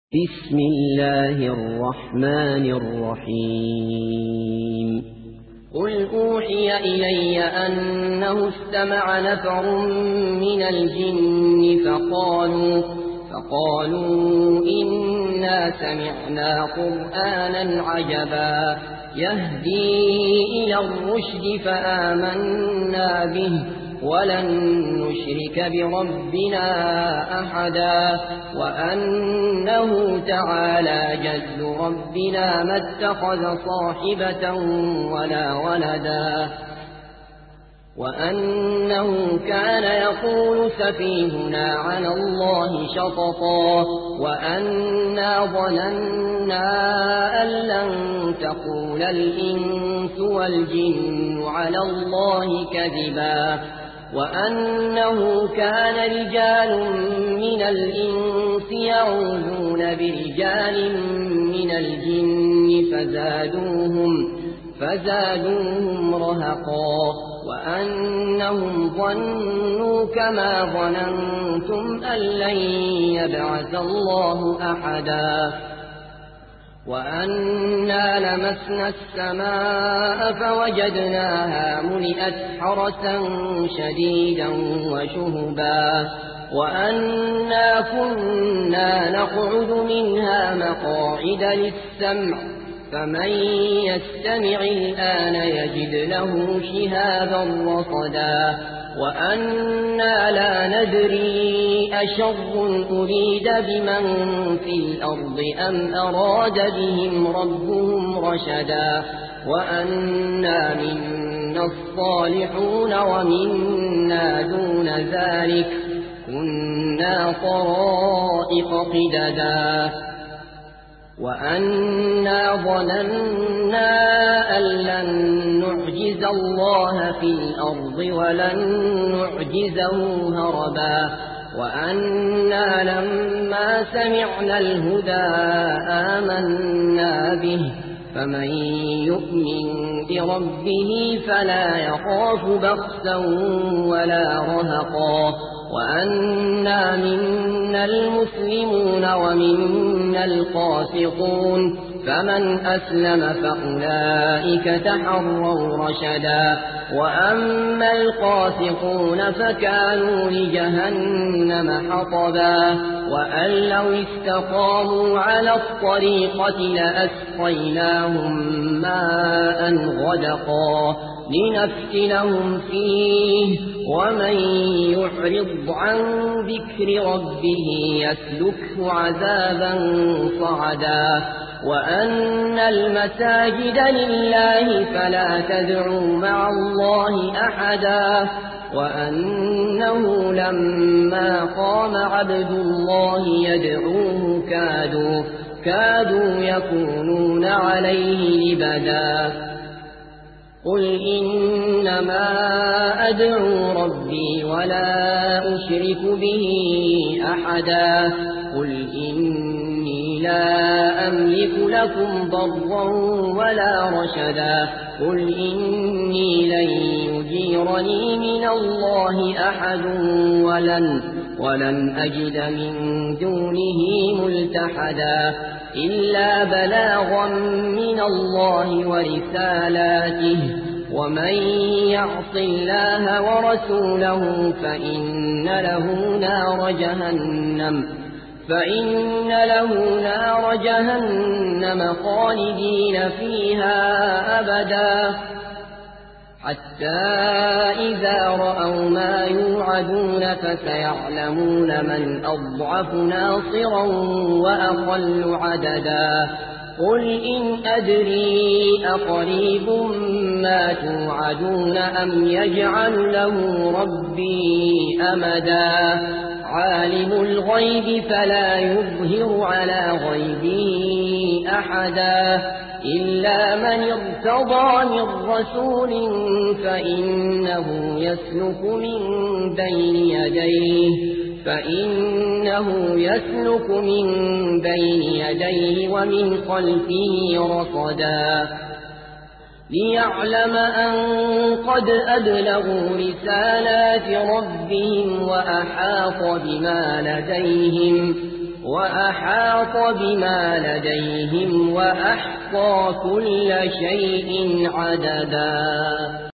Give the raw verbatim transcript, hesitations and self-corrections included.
بسم الله الرحمن الرحيم قل أوحي إلي أنه استمع نفر من الجن فقالوا فقالوا إنا سمعنا قرآنا عجبا يهدي إلى الرشد فآمنا به ولن نشرك بربنا أحدا وأنه تعالى جد ربنا ما اتخذ صاحبة ولا ولدا وأنه كان يقول سفيهنا على الله شططا وأنا ظننا أن لن تقول الإنس والجن على الله كذبا وأنه كان رجال من الإنس يعوذون برجال من الجن فزادوهم فزادوهم رهقا وأنهم ظنوا كما ظننتم أن لن يبعث الله أحدا وأنا لمسنا السماء فوجدناها ملئت حرسا شديدا وشهبا وأنا كنا نقعد منها مقاعد للسمع فمن يستمع الآن يجد له شهابا رصدا وأنا لا ندري أشر أريد بمن في الأرض أم أراد بهم ربهم رشدا وأنا منا الصالحون ومنا دون ذلك كنا طرائق قددا وأنا ظننا أن لن نعجز الله في الأرض ولن نعجزه هربا وأنا لما سمعنا الهدى آمنا به فمن يؤمن بربه فلا يخاف بخسا ولا رهقا وأنا منا المسلمون ومنا القاسطون فمن أسلم فأولئك تحروا رشدا وأما القاسطون فكانوا لجهنم حطبا وأن لو استقاموا على الطريقة لأسقيناهم ماء غدقا لنفتنهم فيه ومن يعرض عن ذكر ربه يسلكه عذابا صعدا وأن المساجد لله فلا تدعوا مع الله أحدا وأنه لما قام عبد الله يدعوه كادوا كادوا يكونون عليه لبدا قل إنما أدعو ربي ولا أشرك به أحدا قل إني لا أملك لكم ضرا ولا رشدا قل إني لن يجيرني من الله أحد ولن, ولن أجد من دونه ملتحدا إلا بلاغا من الله ورسالاته ومن يعص الله ورسوله فإن له نار جهنم فإن له نار جهنم خالدين فيها أبدا حتى إذا رأوا ما يوعدون فسيعلمون من أضعف ناصرا وأقل عددا قل إن أدري أقريب ما توعدون أم يجعل له ربي أمدا عالم الغيب فلا يظهر على غيبه أحدا إلا من ارتضى من رسول فإنه يسلك من بين يديه فإنه يسلك من بين يديه ومن خلفه رصدا ليعلم أن قد أبلغوا رسالات ربهم وأحاط بما لديهم وأحاط بما لديهم وأحصى كل شيء عددا